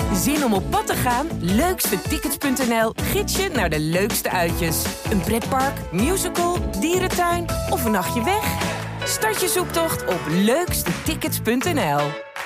Zin om op pad te gaan? Leukstetickets.nl gids je naar de leukste uitjes. Een pretpark, musical, dierentuin of een nachtje weg? Start je zoektocht op leukstetickets.nl.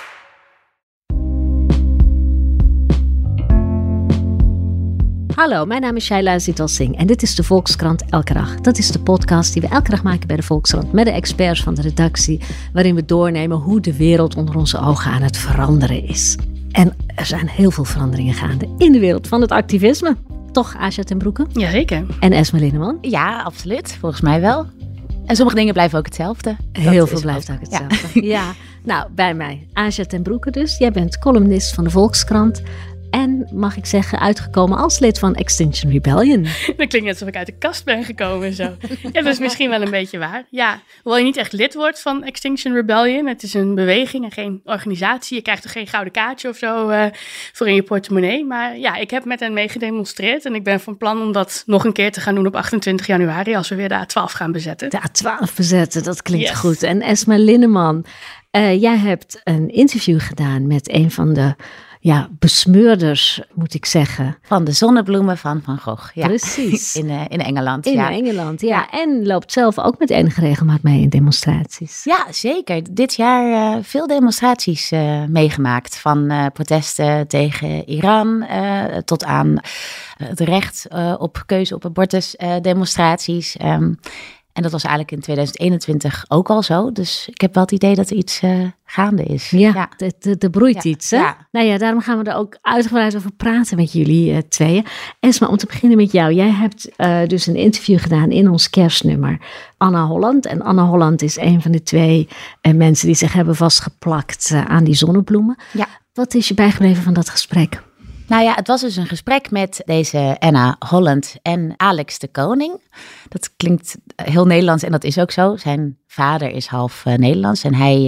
Hallo, mijn naam is Shaila Zital Singh en dit is de Volkskrant Elke Dag. Dat is de podcast die we elke dag maken bij de Volkskrant met de experts van de redactie, waarin we doornemen hoe de wereld onder onze ogen aan het veranderen is. En er zijn heel veel veranderingen gaande in de wereld van het activisme. Toch, Asja ten Broeke? Jazeker. En Esma Linneman? Ja, absoluut. Volgens mij wel. En sommige dingen blijven ook hetzelfde. Heel veel blijft ook hetzelfde. Ja. Nou, bij mij. Asja ten Broeke dus. Jij bent columnist van de Volkskrant. En, mag ik zeggen, uitgekomen als lid van Extinction Rebellion. Dat klinkt net alsof ik uit de kast ben gekomen en zo. Ja, dat is misschien wel een beetje waar. Ja, hoewel je niet echt lid wordt van Extinction Rebellion. Het is een beweging en geen organisatie. Je krijgt er geen gouden kaartje of zo voor in je portemonnee. Maar ja, ik heb met hen mee gedemonstreerd. En ik ben van plan om dat nog een keer te gaan doen op 28 januari... als we weer de A12 gaan bezetten. De A12 bezetten, dat klinkt goed. En Esma Linneman, jij hebt een interview gedaan met een van de... besmeurders, moet ik zeggen. Van de zonnebloemen van Van Gogh. Ja. Precies. In Engeland. In Engeland, ja. En loopt zelf ook met enige regelmaat mee in demonstraties. Ja, zeker. Dit jaar veel demonstraties meegemaakt. Van protesten tegen Iran tot aan het recht op keuze op abortus demonstraties. En dat was eigenlijk in 2021 ook al zo. Dus ik heb wel het idee dat er iets gaande is. Ja. Er broeit iets, hè? Ja. Nou ja, daarom gaan we er ook uitgebreid over praten met jullie tweeën. Esma, om te beginnen met jou. Jij hebt dus een interview gedaan in ons kerstnummer. Anna Holland. En Anna Holland is een van de twee mensen die zich hebben vastgeplakt aan die zonnebloemen. Ja. Wat is je bijgebleven van dat gesprek? Nou ja, het was dus een gesprek met deze Anna Holland en Alex de Koning. Dat klinkt heel Nederlands en dat is ook zo. Zijn vader is half Nederlands en hij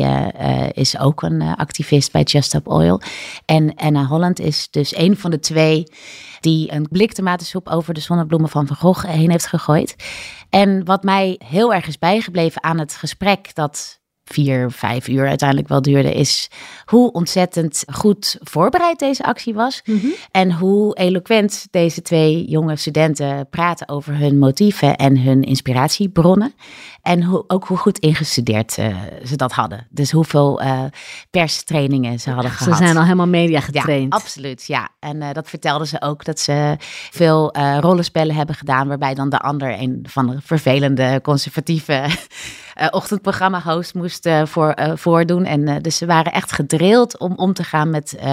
is ook een activist bij Just Stop Oil. En Anna Holland is dus een van de twee die een blik tomatensoep over de zonnebloemen van Van Gogh heen heeft gegooid. En wat mij heel erg is bijgebleven aan het gesprek dat 4-5 uur uiteindelijk wel duurde, is hoe ontzettend goed voorbereid deze actie was. Mm-hmm. En hoe eloquent deze twee jonge studenten praten over hun motieven en hun inspiratiebronnen. En ook hoe goed ingestudeerd ze dat hadden. Dus hoeveel perstrainingen ze hadden gehad. Ze zijn al helemaal media getraind. Ja, absoluut, ja. En dat vertelden ze ook, dat ze veel rollenspellen hebben gedaan, waarbij dan de ander een van de vervelende, conservatieve ochtendprogramma-host moest voordoen. En dus ze waren echt gedrild om te gaan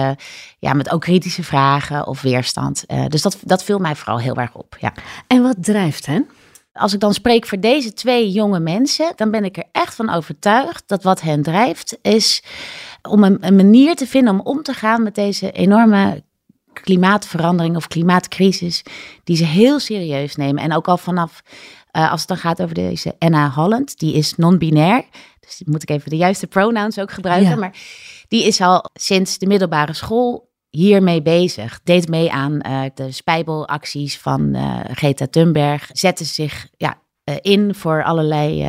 met ook kritische vragen of weerstand. Dus dat viel mij vooral heel erg op, ja. En wat drijft hen? Als ik dan spreek voor deze twee jonge mensen, dan ben ik er echt van overtuigd dat wat hen drijft is om een manier te vinden om om te gaan met deze enorme klimaatverandering of klimaatcrisis die ze heel serieus nemen. En ook al vanaf, als het dan gaat over deze Anna Holland, die is non-binair. Dus die moet ik even de juiste pronouns ook gebruiken. Ja. Maar die is al sinds de middelbare school hiermee bezig. Deed mee aan de spijbelacties van Greta Thunberg. Zette zich in voor allerlei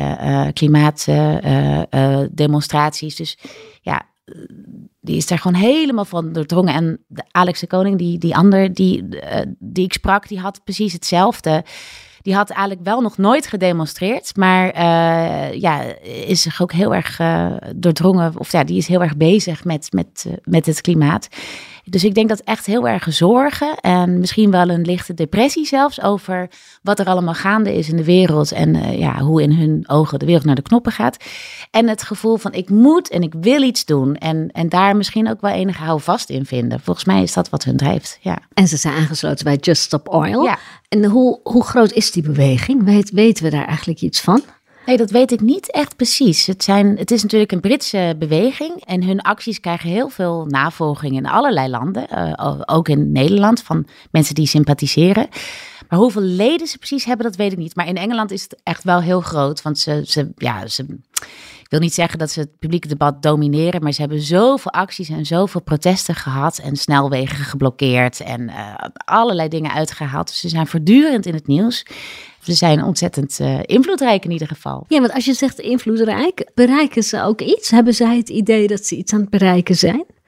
klimaatdemonstraties. Dus ja, die is daar gewoon helemaal van doordrongen. En Alex de Koning, die ander die ik sprak, die had precies hetzelfde. Die had eigenlijk wel nog nooit gedemonstreerd, maar is zich ook heel erg doordrongen. Of ja, die is heel erg bezig met het klimaat. Dus ik denk dat echt heel erg zorgen en misschien wel een lichte depressie zelfs over wat er allemaal gaande is in de wereld en hoe in hun ogen de wereld naar de knoppen gaat. En het gevoel van ik moet en ik wil iets doen en daar misschien ook wel enige houvast in vinden. Volgens mij is dat wat hun drijft, ja. En ze zijn aangesloten bij Just Stop Oil. Ja. En hoe groot is die beweging? Weten we daar eigenlijk iets van? Nee, dat weet ik niet echt precies. Het is natuurlijk een Britse beweging en hun acties krijgen heel veel navolging in allerlei landen. Ook in Nederland, van mensen die sympathiseren. Maar hoeveel leden ze precies hebben, dat weet ik niet. Maar in Engeland is het echt wel heel groot, want ze ik wil niet zeggen dat ze het publieke debat domineren, maar ze hebben zoveel acties en zoveel protesten gehad en snelwegen geblokkeerd en allerlei dingen uitgehaald. Dus ze zijn voortdurend in het nieuws. Ze zijn ontzettend invloedrijk in ieder geval. Ja, want als je zegt invloedrijk, bereiken ze ook iets? Hebben zij het idee dat ze iets aan het bereiken zijn?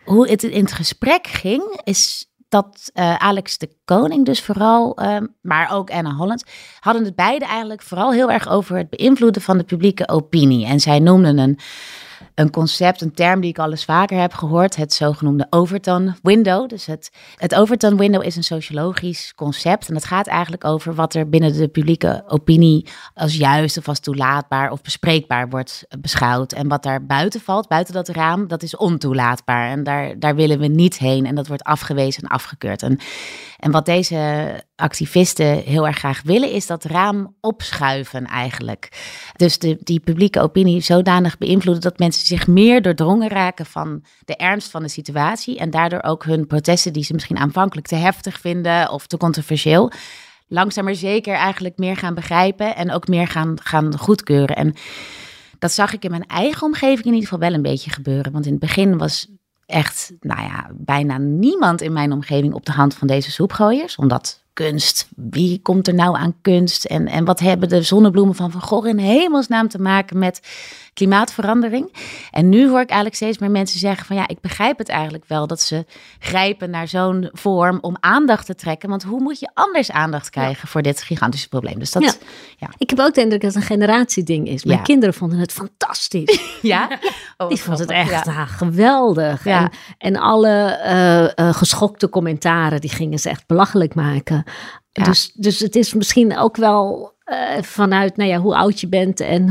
hoe het in het gesprek ging, is dat Alex de Koning dus vooral, maar ook Anna Holland, hadden het beide eigenlijk vooral heel erg over het beïnvloeden van de publieke opinie. En zij noemden een concept, een term die ik al eens vaker heb gehoord, het zogenoemde Overton window. Dus het Overton window is een sociologisch concept en het gaat eigenlijk over wat er binnen de publieke opinie als juist of als toelaatbaar of bespreekbaar wordt beschouwd. En wat daar buiten valt, buiten dat raam, dat is ontoelaatbaar. En daar willen we niet heen en dat wordt afgewezen en afgekeurd. En wat deze activisten heel erg graag willen, is dat raam opschuiven eigenlijk. Dus die publieke opinie zodanig beïnvloeden dat mensen zich meer doordrongen raken van de ernst van de situatie en daardoor ook hun protesten die ze misschien aanvankelijk te heftig vinden of te controversieel, langzaam maar zeker eigenlijk meer gaan begrijpen en ook meer gaan goedkeuren. En dat zag ik in mijn eigen omgeving in ieder geval wel een beetje gebeuren. Want in het begin was echt, bijna niemand in mijn omgeving op de hand van deze soepgooiers. Omdat kunst, wie komt er nou aan kunst? En wat hebben de zonnebloemen van Van Gogh in hemelsnaam te maken met klimaatverandering? En nu hoor ik eigenlijk steeds meer mensen zeggen van ik begrijp het eigenlijk wel dat ze grijpen naar zo'n vorm om aandacht te trekken. Want hoe moet je anders aandacht krijgen voor dit gigantische probleem? Dus dat, Ik heb ook de indruk dat het een generatieding is. Mijn kinderen vonden het fantastisch. Ja? Die vonden het echt geweldig. Ja. En alle geschokte commentaren, die gingen ze echt belachelijk maken. Ja. Dus het is misschien ook wel vanuit hoe oud je bent en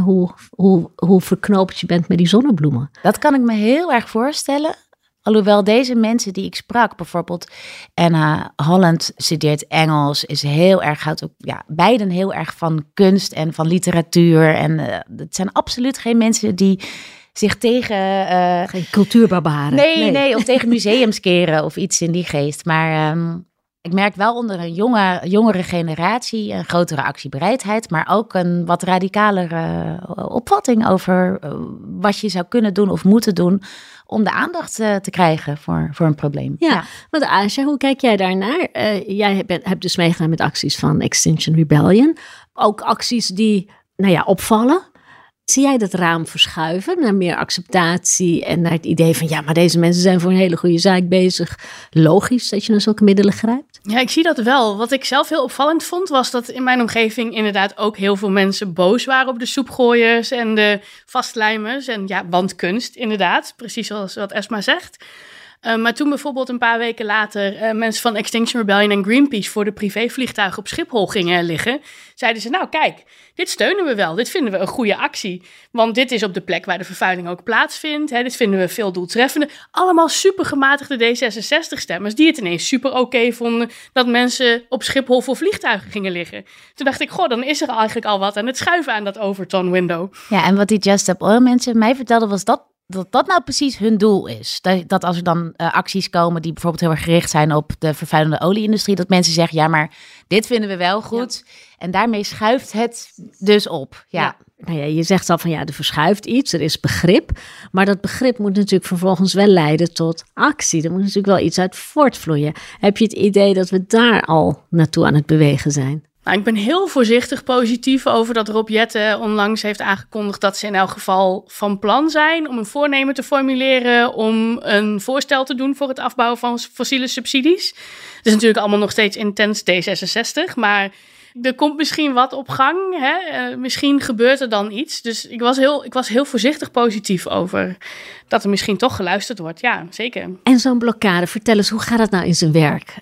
hoe verknoopt je bent met die zonnebloemen. Dat kan ik me heel erg voorstellen. Alhoewel deze mensen die ik sprak, bijvoorbeeld Anna Holland studeert Engels, is heel erg, houdt ook beiden heel erg van kunst en van literatuur. En het zijn absoluut geen mensen die zich tegen geen cultuurbarbaren. Nee, of tegen museums keren of iets in die geest. Maar ik merk wel onder een jongere generatie een grotere actiebereidheid, maar ook een wat radicalere opvatting over wat je zou kunnen doen of moeten doen om de aandacht te krijgen voor een probleem. Ja, want Aasja, hoe kijk jij daarnaar? Jij hebt dus meegedaan met acties van Extinction Rebellion. Ook acties die, opvallen. Zie jij dat raam verschuiven naar meer acceptatie en naar het idee van maar deze mensen zijn voor een hele goede zaak bezig. Logisch dat je naar zulke middelen grijpt? Ja, ik zie dat wel. Wat ik zelf heel opvallend vond, was dat in mijn omgeving inderdaad ook heel veel mensen boos waren op de soepgooiers en de vastlijmers en wandkunst inderdaad, precies zoals wat Esma zegt. Maar toen bijvoorbeeld een paar weken later mensen van Extinction Rebellion en Greenpeace voor de privévliegtuigen op Schiphol gingen liggen, zeiden ze, kijk, dit steunen we wel, dit vinden we een goede actie. Want dit is op de plek waar de vervuiling ook plaatsvindt. Dit vinden we veel doeltreffender. Allemaal super gematigde D66-stemmers die het ineens super oké vonden dat mensen op Schiphol voor vliegtuigen gingen liggen. Toen dacht ik, dan is er eigenlijk al wat aan het schuiven aan dat Overton window. Ja, en wat die Just Stop Oil mensen mij vertelden was dat nou precies hun doel is. Dat als er dan acties komen die bijvoorbeeld heel erg gericht zijn op de vervuilende olieindustrie, dat mensen zeggen, maar dit vinden we wel goed. Ja. En daarmee schuift het dus op. Ja. Je zegt al van er verschuift iets, er is begrip. Maar dat begrip moet natuurlijk vervolgens wel leiden tot actie. Er moet natuurlijk wel iets uit voortvloeien. Heb je het idee dat we daar al naartoe aan het bewegen zijn? Ik ben heel voorzichtig positief over dat Rob Jetten onlangs heeft aangekondigd dat ze in elk geval van plan zijn om een voornemen te formuleren om een voorstel te doen voor het afbouwen van fossiele subsidies. Het is natuurlijk allemaal nog steeds intens D66, maar er komt misschien wat op gang. Misschien gebeurt er dan iets. Dus ik was heel voorzichtig positief over dat er misschien toch geluisterd wordt. Ja, zeker. En zo'n blokkade, vertel eens, hoe gaat dat nou in zijn werk?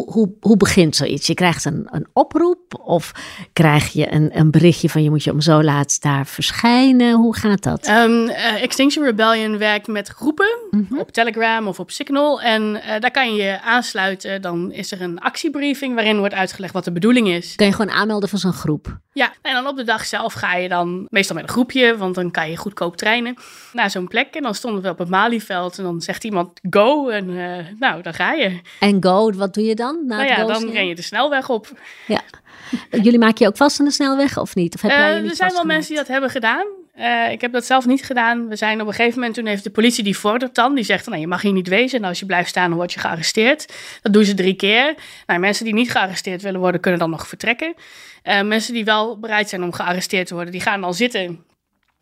Hoe begint zoiets? Je krijgt een oproep of krijg je een berichtje van je moet je om zo laat daar verschijnen? Hoe gaat dat? Extinction Rebellion werkt met groepen op Telegram of op Signal. En daar kan je je aansluiten. Dan is er een actiebriefing waarin wordt uitgelegd wat de bedoeling is. Kan je gewoon aanmelden van zo'n groep? Ja, en dan op de dag zelf ga je dan meestal met een groepje, want dan kan je goedkoop treinen naar zo'n plek. En dan stonden we op het Malieveld en dan zegt iemand go en dan ga je. En go, wat doe je dan? Dan ren je de snelweg op. Ja. Jullie maken je ook vast aan de snelweg of niet? Of heb jij je niet er zijn wel mensen die dat hebben gedaan. Ik heb dat zelf niet gedaan. We zijn op een gegeven moment, toen heeft de politie die vordert dan. Die zegt, je mag hier niet wezen. En als je blijft staan, dan word je gearresteerd. Dat doen ze 3 keer. Mensen die niet gearresteerd willen worden, kunnen dan nog vertrekken. Mensen die wel bereid zijn om gearresteerd te worden, die gaan dan zitten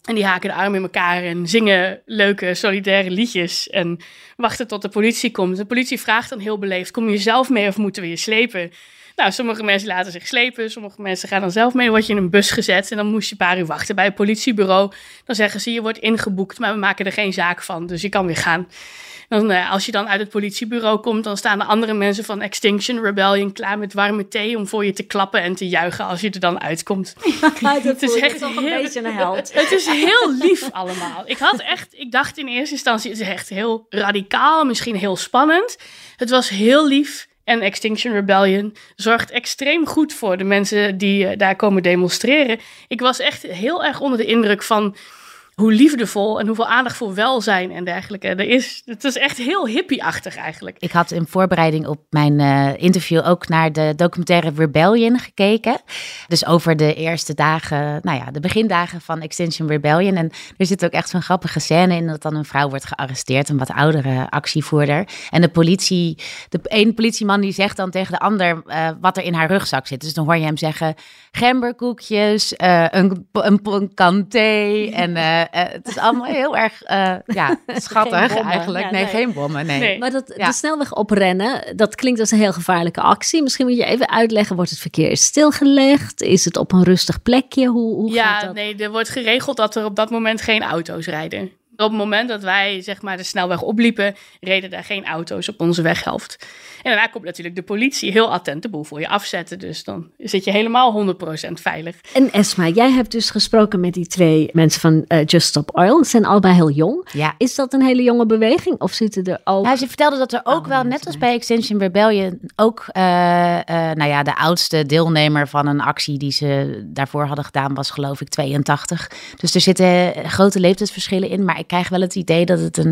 En die haken de armen in elkaar en zingen leuke, solidaire liedjes. En wachten tot de politie komt. De politie vraagt dan heel beleefd, kom je zelf mee of moeten we je slepen? Nou, sommige mensen laten zich slepen. Sommige mensen gaan dan zelf mee. Dan word je in een bus gezet en dan moest je een paar uur wachten bij het politiebureau. Dan zeggen ze, je wordt ingeboekt, maar we maken er geen zaak van. Dus je kan weer gaan. Dan, als je dan uit het politiebureau komt, dan staan de andere mensen van Extinction Rebellion klaar met warme thee om voor je te klappen en te juichen als je er dan uitkomt. Het is echt toch een beetje een held. Het is heel lief allemaal. Ik dacht in eerste instantie, het is echt heel radicaal, misschien heel spannend. Het was heel lief. En Extinction Rebellion zorgt extreem goed voor de mensen die daar komen demonstreren. Ik was echt heel erg onder de indruk van hoe liefdevol en hoeveel aandacht voor welzijn en dergelijke er is. Het is echt heel hippie-achtig eigenlijk. Ik had in voorbereiding op mijn interview ook naar de documentaire Rebellion gekeken. Dus over de eerste dagen, de begindagen van Extinction Rebellion. En er zit ook echt zo'n grappige scène in dat dan een vrouw wordt gearresteerd, een wat oudere actievoerder. En de een politieman die zegt dan tegen de ander wat er in haar rugzak zit. Dus dan hoor je hem zeggen, gemberkoekjes, een kan thee en het is allemaal heel erg schattig eigenlijk. Ja, geen bommen, nee. Maar de snelweg oprennen, dat klinkt als een heel gevaarlijke actie. Misschien moet je even uitleggen, wordt het verkeer stilgelegd? Is het op een rustig plekje? Hoe gaat dat? Nee, er wordt geregeld dat er op dat moment geen auto's rijden. Op het moment dat wij de snelweg opliepen, reden daar geen auto's op onze weghelft. En daarna komt natuurlijk de politie heel attent de boel voor je afzetten. Dus dan zit je helemaal 100% veilig. En Esma, jij hebt dus gesproken met die 2 mensen van Just Stop Oil. Ze zijn allebei heel jong. Ja. Is dat een hele jonge beweging? Of zitten er ook... Nou, ze vertelde dat er ook wel, net als bij Extinction Rebellion, ook de oudste deelnemer van een actie die ze daarvoor hadden gedaan was, geloof ik, 82. Dus er zitten grote leeftijdsverschillen in. Maar ik krijg wel het idee dat het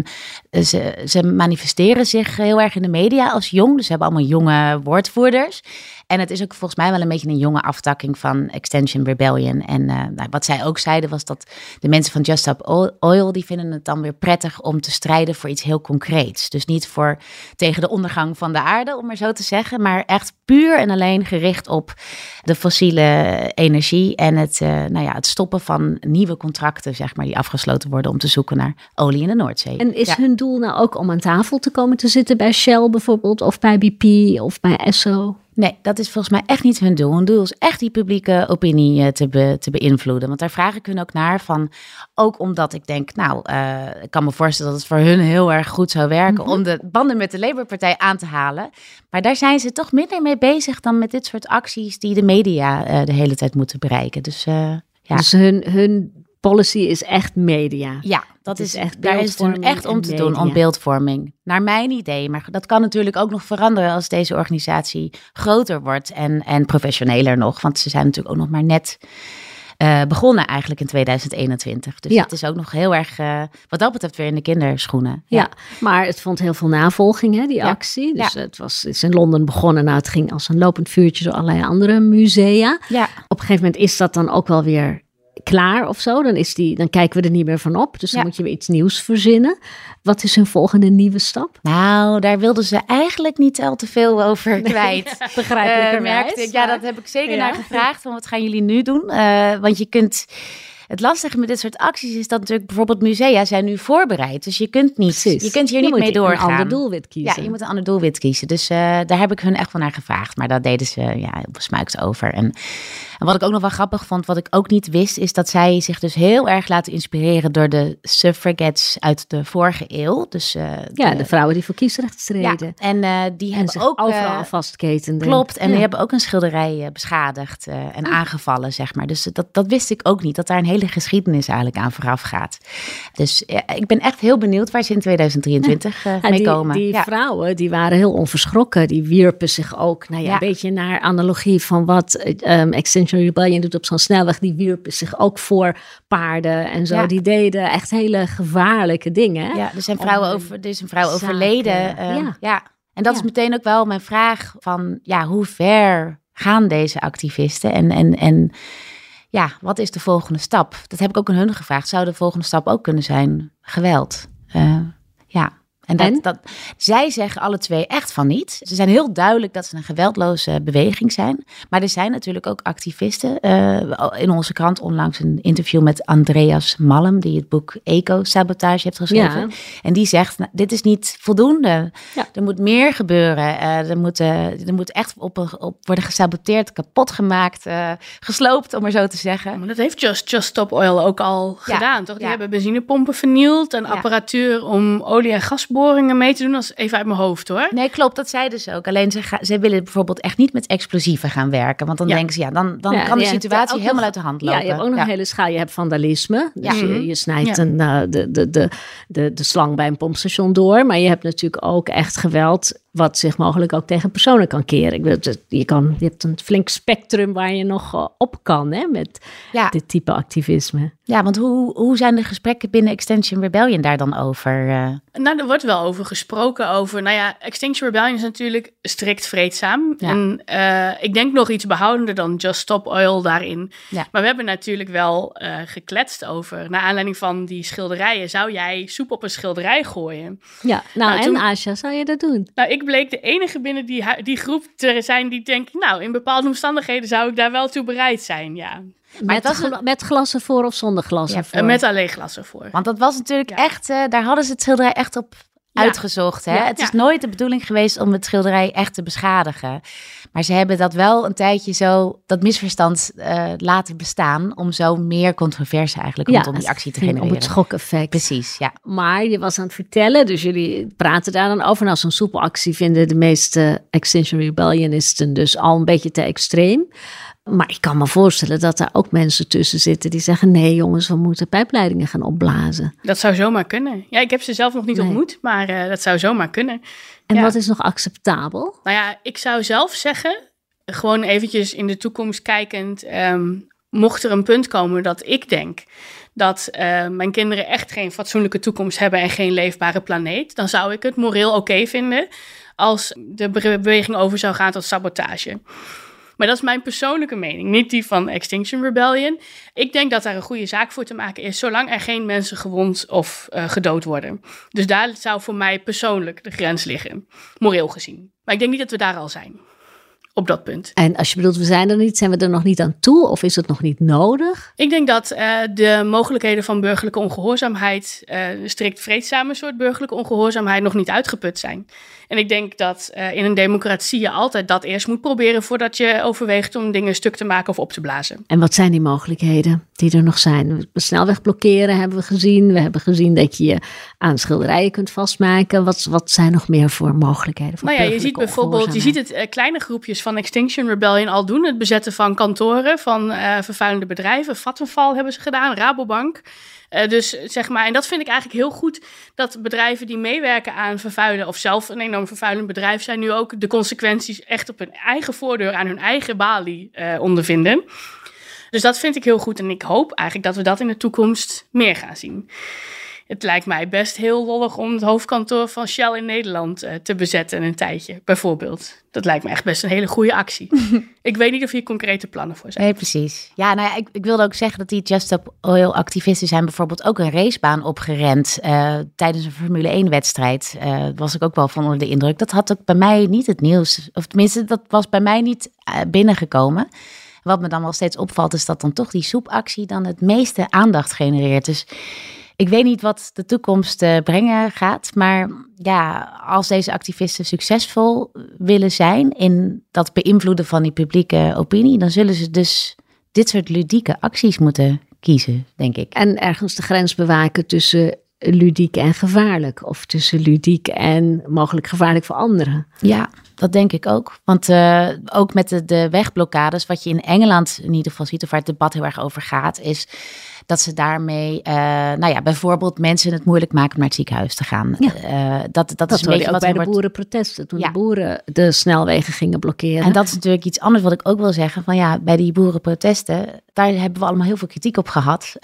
ze manifesteren zich heel erg in de media als jong. Dus ze hebben allemaal jonge woordvoerders. En het is ook volgens mij wel een beetje een jonge aftakking van Extinction Rebellion. En wat zij ook zeiden was dat de mensen van Just Stop Oil, die vinden het dan weer prettig om te strijden voor iets heel concreets. Dus niet tegen de ondergang van de aarde, om maar zo te zeggen. Maar echt puur en alleen gericht op de fossiele energie en het stoppen van nieuwe contracten, die afgesloten worden om te zoeken naar olie in de Noordzee. En is hun doel nou ook om aan tafel te komen te zitten bij Shell bijvoorbeeld, of bij BP of bij Esso? Nee, dat is volgens mij echt niet hun doel. Hun doel is echt die publieke opinie te beïnvloeden. Want daar vraag ik hun ook naar van. Ook omdat ik denk, ik kan me voorstellen dat het voor hun heel erg goed zou werken om de banden met de Labour-partij aan te halen. Maar daar zijn ze toch minder mee bezig dan met dit soort acties die de media de hele tijd moeten bereiken. Dus Dus hun policy is echt media. Ja, daar is het echt om te doen, om beeldvorming. Naar mijn idee. Maar dat kan natuurlijk ook nog veranderen als deze organisatie groter wordt en professioneler nog. Want ze zijn natuurlijk ook nog maar net begonnen eigenlijk in 2021. Dus het is ook nog heel erg, wat dat betreft, weer in de kinderschoenen. Ja, maar het vond heel veel navolging, die actie. Dus het is in Londen begonnen. Het ging als een lopend vuurtje door allerlei andere musea. Ja. Op een gegeven moment is dat dan ook wel weer klaar of zo. Dan kijken we er niet meer van op. Dus dan moet je weer iets nieuws verzinnen. Wat is hun volgende nieuwe stap? Nou, daar wilden ze eigenlijk niet al te veel over kwijt. Begrijpelijkerwijs. Ja, dat heb ik zeker naar gevraagd. Van wat gaan jullie nu doen? Want je kunt... Het lastige met dit soort acties is dat natuurlijk bijvoorbeeld musea zijn nu voorbereid. Dus je kunt niet, je kunt hier niet mee doorgaan. Je moet een ander doelwit kiezen. Ja, je moet een ander doelwit kiezen. Dus daar heb ik hun echt wel naar gevraagd. Maar daar deden ze heel besmuikt over. En wat ik ook nog wel grappig vond, wat ik ook niet wist, is dat zij zich dus heel erg laten inspireren door de suffragettes uit de vorige eeuw. Dus, de vrouwen die voor kiesrecht streden. Ja, en die hebben ook overal vastketenden. Klopt, en die hebben ook een schilderij beschadigd en aangevallen, Dus dat wist ik ook niet, dat daar een hele geschiedenis eigenlijk aan vooraf gaat. Dus ik ben echt heel benieuwd waar ze in 2023 mee komen. Die vrouwen, die waren heel onverschrokken. Die wierpen zich ook, een beetje naar analogie van wat Extinction Rebellion doet op zo'n snelweg. Die wierpen zich ook voor paarden en zo. Ja. Die deden echt hele gevaarlijke dingen. Ja, er is een vrouw overleden. En dat is meteen ook wel mijn vraag van, hoe ver gaan deze activisten en wat is de volgende stap? Dat heb ik ook aan hun gevraagd. Zou de volgende stap ook kunnen zijn geweld? En zij zeggen alle twee echt van niet. Ze zijn heel duidelijk dat ze een geweldloze beweging zijn. Maar er zijn natuurlijk ook activisten. In onze krant onlangs een interview met Andreas Malm, die het boek Eco-sabotage heeft geschreven. Ja. En die zegt, dit is niet voldoende. Ja. Er moet meer gebeuren. Er moet echt op worden gesaboteerd, kapot gemaakt, gesloopt, om maar zo te zeggen. Maar dat heeft Just Stop Oil ook al gedaan, toch? Die hebben benzinepompen vernield en apparatuur om olie- en gasboringen mee te doen. Dat is even uit mijn hoofd, hoor. Nee, klopt, dat zeiden ze ook. Alleen ze willen bijvoorbeeld echt niet met explosieven gaan werken. Want dan denken ze, dan kan de situatie helemaal uit de hand lopen. Ja, je hebt ook nog een hele schaal. Je hebt vandalisme. Dus je snijdt de slang bij een pompstation door. Maar je hebt natuurlijk ook echt geweld wat zich mogelijk ook tegen personen kan keren. Je hebt een flink spectrum waar je nog op kan, hè, met dit type activisme. Ja, want hoe zijn de gesprekken binnen Extinction Rebellion daar dan over? Nou, er wordt wel over gesproken. Extinction Rebellion is natuurlijk strikt vreedzaam. Ja. En ik denk nog iets behoudender dan Just Stop Oil daarin. Ja. Maar we hebben natuurlijk wel gekletst over, naar aanleiding van die schilderijen. Zou jij soep op een schilderij gooien? Ja, en Asja, zou je dat doen? Nou, ik bleek de enige binnen die groep te zijn die denkt, in bepaalde omstandigheden zou ik daar wel toe bereid zijn, ja. Met glas ervoor of zonder glas ervoor? Met alleen glas ervoor. Want dat was natuurlijk echt, daar hadden ze het schilderij echt op uitgezocht. Hè? Het is nooit de bedoeling geweest om het schilderij echt te beschadigen. Maar ze hebben dat wel een tijdje zo, dat misverstand laten bestaan, om zo meer controverse eigenlijk rondom die actie te genereren. Om het schokeffect. Precies, ja. Maar je was aan het vertellen, dus jullie praten daar dan over. Nou, zo'n soepelactie vinden de meeste Extinction Rebellionisten dus al een beetje te extreem. Maar ik kan me voorstellen dat er ook mensen tussen zitten die zeggen, nee jongens, we moeten pijpleidingen gaan opblazen. Dat zou zomaar kunnen. Ja, ik heb ze zelf nog niet ontmoet, maar dat zou zomaar kunnen. En wat is nog acceptabel? Nou ja, ik zou zelf zeggen, gewoon eventjes in de toekomst kijkend, mocht er een punt komen dat ik denk dat mijn kinderen echt geen fatsoenlijke toekomst hebben en geen leefbare planeet, dan zou ik het moreel oké vinden als de beweging over zou gaan tot sabotage. Maar dat is mijn persoonlijke mening, niet die van Extinction Rebellion. Ik denk dat daar een goede zaak voor te maken is, zolang er geen mensen gewond of gedood worden. Dus daar zou voor mij persoonlijk de grens liggen, moreel gezien. Maar ik denk niet dat we daar al zijn, op dat punt. En als je bedoelt, zijn we er nog niet aan toe of is het nog niet nodig? Ik denk dat de mogelijkheden van burgerlijke ongehoorzaamheid, strikt vreedzame soort burgerlijke ongehoorzaamheid, nog niet uitgeput zijn. En ik denk dat in een democratie je altijd dat eerst moet proberen voordat je overweegt om dingen stuk te maken of op te blazen. En wat zijn die mogelijkheden die er nog zijn? De snelweg blokkeren hebben we gezien. We hebben gezien dat je aan schilderijen kunt vastmaken. Wat zijn nog meer voor mogelijkheden? Voor je ziet bijvoorbeeld, het kleine groepjes van Extinction Rebellion al doen. Het bezetten van kantoren van vervuilende bedrijven. Vattenfall hebben ze gedaan, Rabobank. En dat vind ik eigenlijk heel goed, dat bedrijven die meewerken aan vervuilen of zelf een enorm vervuilend bedrijf zijn, nu ook de consequenties echt op hun eigen voordeur aan hun eigen balie ondervinden. Dus dat vind ik heel goed en ik hoop eigenlijk dat we dat in de toekomst meer gaan zien. Het lijkt mij best heel lollig om het hoofdkantoor van Shell in Nederland te bezetten een tijdje, bijvoorbeeld. Dat lijkt me echt best een hele goede actie. Ik weet niet of hier concrete plannen voor zijn. Nee, precies. Ja, ik wilde ook zeggen dat die Just Stop Oil activisten zijn bijvoorbeeld ook een racebaan opgerend tijdens een Formule 1-wedstrijd. Was ik ook wel van onder de indruk. Dat had ook bij mij niet het nieuws, of tenminste, dat was bij mij niet binnengekomen. Wat me dan wel steeds opvalt, is dat dan toch die soepactie dan het meeste aandacht genereert. Dus ik weet niet wat de toekomst brengen gaat, maar ja, als deze activisten succesvol willen zijn in dat beïnvloeden van die publieke opinie, dan zullen ze dus dit soort ludieke acties moeten kiezen, denk ik. En ergens de grens bewaken tussen ludiek en gevaarlijk, of tussen ludiek en mogelijk gevaarlijk voor anderen. Ja, dat denk ik ook. Want ook met de wegblokkades, wat je in Engeland in ieder geval ziet, of waar het debat heel erg over gaat, is dat ze daarmee, bijvoorbeeld mensen het moeilijk maken om naar het ziekenhuis te gaan. Ja. Dat is een beetje ook wat bij de boerenprotesten, toen de boeren de snelwegen gingen blokkeren. En dat is natuurlijk iets anders wat ik ook wil zeggen. Van bij die boerenprotesten, daar hebben we allemaal heel veel kritiek op gehad.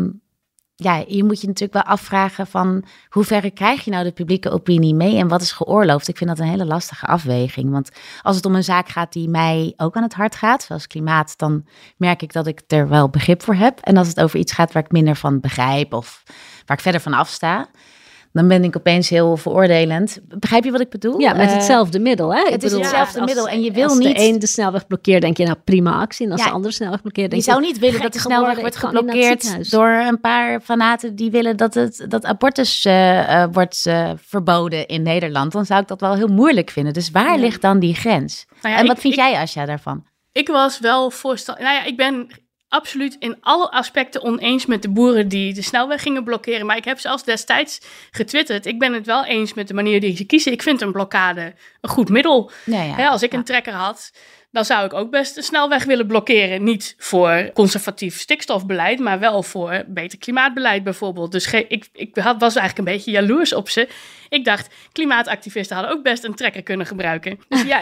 Je moet je natuurlijk wel afvragen van hoe ver krijg je nou de publieke opinie mee en wat is geoorloofd? Ik vind dat een hele lastige afweging. Want als het om een zaak gaat die mij ook aan het hart gaat, zoals klimaat, dan merk ik dat ik er wel begrip voor heb. En als het over iets gaat waar ik minder van begrijp of waar ik verder van afsta, Dan ben ik opeens heel veroordelend. Begrijp je wat ik bedoel? Ja, met hetzelfde middel. Hè? Het is hetzelfde middel en je wil als niet... de een de snelweg blokkeert, denk je nou prima actie. En als de andere snelweg blokkeert, denk je zou niet willen dat de snelweg wordt geblokkeerd door een paar fanaten die willen dat abortus wordt verboden in Nederland. Dan zou ik dat wel heel moeilijk vinden. Dus waar ligt dan die grens? Nou ja, en wat vind jij, Asja, daarvan? Ik was wel voorstander... Nou ja, ik ben absoluut in alle aspecten oneens met de boeren die de snelweg gingen blokkeren. Maar ik heb zelfs destijds getwitterd. Ik ben het wel eens met de manier die ze kiezen. Ik vind een blokkade een goed middel. Als ik een trekker had, dan zou ik ook best de snelweg willen blokkeren. Niet voor conservatief stikstofbeleid, maar wel voor beter klimaatbeleid bijvoorbeeld. Dus ik was eigenlijk een beetje jaloers op ze. Ik dacht, klimaatactivisten hadden ook best een trekker kunnen gebruiken. Dus ja,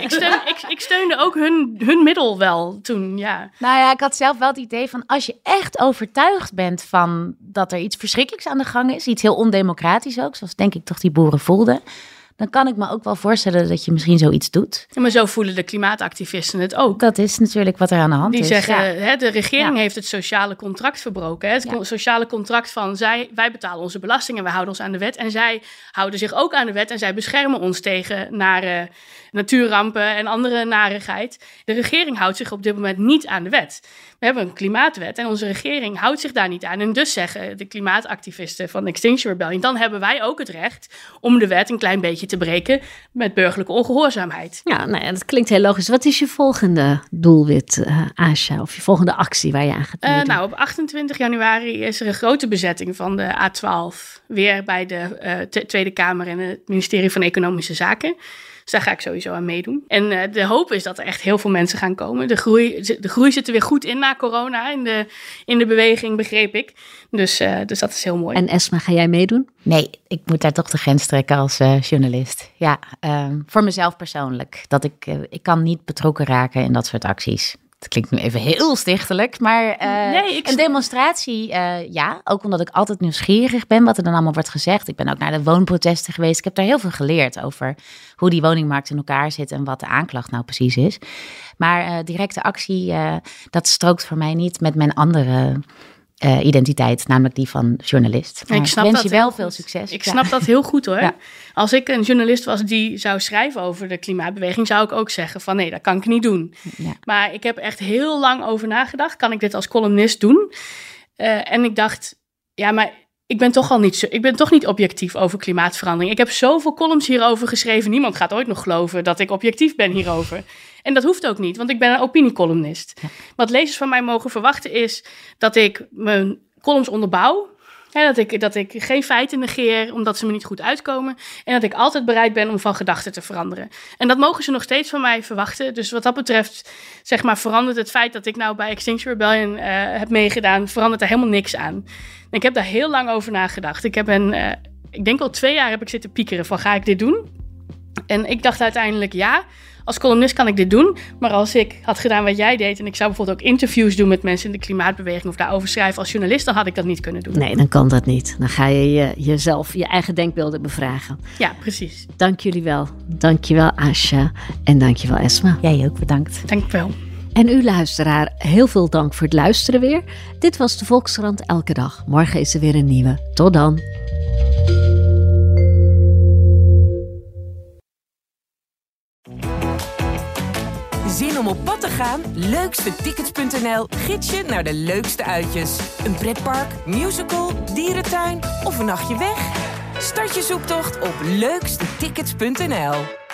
ik steunde ook hun middel wel toen, ja. Nou ja, ik had zelf wel het idee van, als je echt overtuigd bent van dat er iets verschrikkelijks aan de gang is, iets heel ondemocratisch ook, zoals denk ik toch die boeren voelden, dan kan ik me ook wel voorstellen dat je misschien zoiets doet. Ja, maar zo voelen de klimaatactivisten het ook. Dat is natuurlijk wat er aan de hand is. Die zeggen, de regering heeft het sociale contract verbroken. Het sociale contract van wij betalen onze belastingen, wij houden ons aan de wet. En zij houden zich ook aan de wet en zij beschermen ons tegen nare natuurrampen en andere narigheid. De regering houdt zich op dit moment niet aan de wet. We hebben een klimaatwet en onze regering houdt zich daar niet aan. En dus zeggen de klimaatactivisten van Extinction Rebellion, dan hebben wij ook het recht om de wet een klein beetje te breken met burgerlijke ongehoorzaamheid. Ja, nou ja, dat klinkt heel logisch. Wat is je volgende doelwit, Asja? Of je volgende actie waar je aan gaat meedoen? Nou, op 28 januari is er een grote bezetting van de A12. Weer bij de Tweede Kamer en het ministerie van Economische Zaken. Dus daar ga ik sowieso aan meedoen. En de hoop is dat er echt heel veel mensen gaan komen. De groei zit er weer goed in na corona. In de beweging, begreep ik. Dus dat is heel mooi. En Esma, ga jij meedoen? Nee, ik moet daar toch de grens trekken als journalist. Ja, voor mezelf persoonlijk. Dat ik kan niet betrokken raken in dat soort acties. Het klinkt nu even heel stichtelijk, maar een demonstratie, ja. Ook omdat ik altijd nieuwsgierig ben wat er dan allemaal wordt gezegd. Ik ben ook naar de woonprotesten geweest. Ik heb daar heel veel geleerd over hoe die woningmarkt in elkaar zit en wat de aanklacht nou precies is. Maar directe actie, dat strookt voor mij niet met mijn andere identiteit, namelijk die van journalist. Maar ik wens je wel veel succes. Ik snap dat heel goed hoor. Ja. Als ik een journalist was die zou schrijven over de klimaatbeweging, zou ik ook zeggen van nee, dat kan ik niet doen. Ja. Maar ik heb echt heel lang over nagedacht. Kan ik dit als columnist doen? En ik dacht, ja, maar ik ben toch niet objectief over klimaatverandering. Ik heb zoveel columns hierover geschreven. Niemand gaat ooit nog geloven dat ik objectief ben hierover. En dat hoeft ook niet, want ik ben een opiniecolumnist. Ja. Wat lezers van mij mogen verwachten is dat ik mijn columns onderbouw. Dat ik geen feiten negeer omdat ze me niet goed uitkomen. En dat ik altijd bereid ben om van gedachten te veranderen. En dat mogen ze nog steeds van mij verwachten. Dus wat dat betreft, zeg maar, verandert het feit dat ik nou bij Extinction Rebellion heb meegedaan, verandert er helemaal niks aan. En ik heb daar heel lang over nagedacht. Ik denk al 2 jaar heb ik zitten piekeren van ga ik dit doen? En ik dacht uiteindelijk ja. Als columnist kan ik dit doen, maar als ik had gedaan wat jij deed en ik zou bijvoorbeeld ook interviews doen met mensen in de klimaatbeweging of daarover schrijven als journalist, dan had ik dat niet kunnen doen. Nee, dan kan dat niet. Dan ga je jezelf, je eigen denkbeelden bevragen. Ja, precies. Dank jullie wel. Dank je wel, Asja. En dank je wel, Esma. Jij ook, bedankt. Dank je wel. En u luisteraar, heel veel dank voor het luisteren weer. Dit was de Volkskrant Elke Dag. Morgen is er weer een nieuwe. Tot dan. Zin om op pad te gaan? Leukstetickets.nl gids je naar de leukste uitjes. Een pretpark, musical, dierentuin of een nachtje weg? Start je zoektocht op leukstetickets.nl.